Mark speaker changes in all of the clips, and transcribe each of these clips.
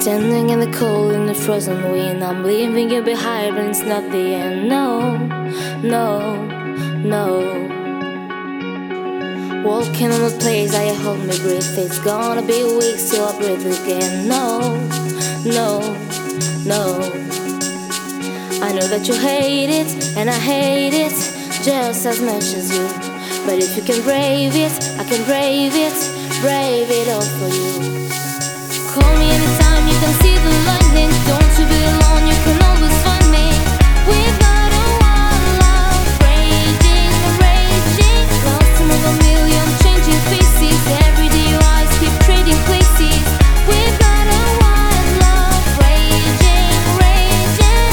Speaker 1: Standing in the cold, in the frozen wind, I'm leaving you behind, but it's not the end. No, no, no. Walking on a place I hold me breath. It's gonna be weeks till I breathe again. No, no, no. I know that you hate it, and I hate it just as much as you. But if you can brave it, I can brave it all for you. Call me anytime, you can see the lightning. Don't you be alone, you can always find me. We've got a wild love, raging, raging. Lost among a million changing faces. Every day your eyes keep trading places. We've got a wild love, raging, raging.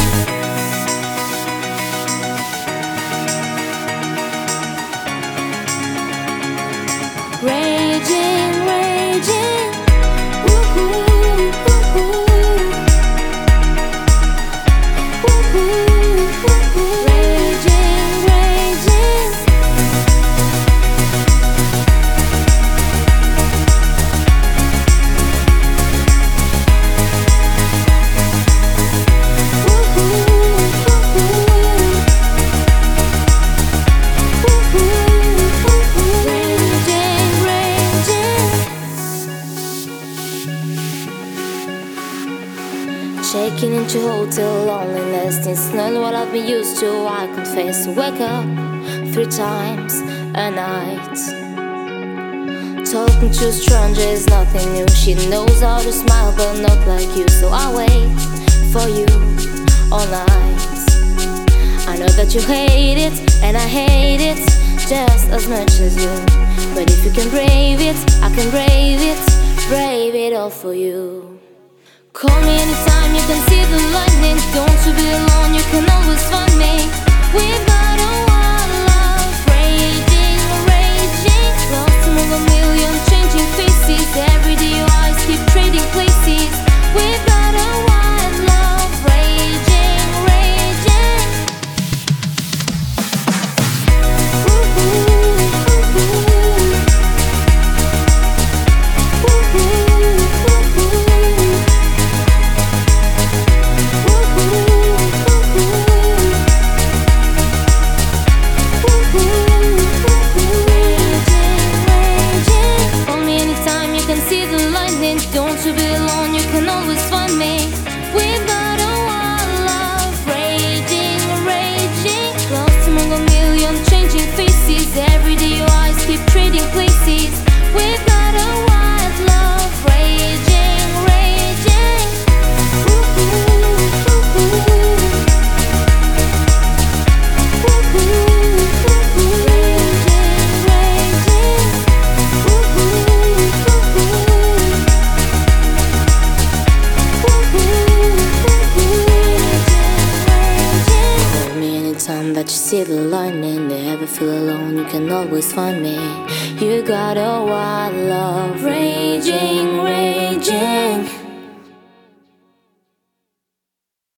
Speaker 1: Raging, raging. Checking into hotel loneliness, it's not what I've been used to. I confess, wake up 3 times a night. Talking to strangers, nothing new. She knows how to smile, but not like you. So I wait for you all night. I know that you hate it, and I hate it just as much as you. But if you can brave it, I can brave it all for you. Call me anytime, you can see the lightning. Don't you be alone, you can always find me. We've got a wild love, raging, raging. Lost among a million changing faces. Every day your eyes keep trading places. We've got a wild love, raging, raging. Don't you be alone, you can always find me. We've got a wild love, raging, raging. Lost among a million changing faces. Every day your eyes keep trading places. We've got a wild love, raging, raging. Time that you see the lightning, never feel alone, you can always find me. You got a wild love, raging, raging.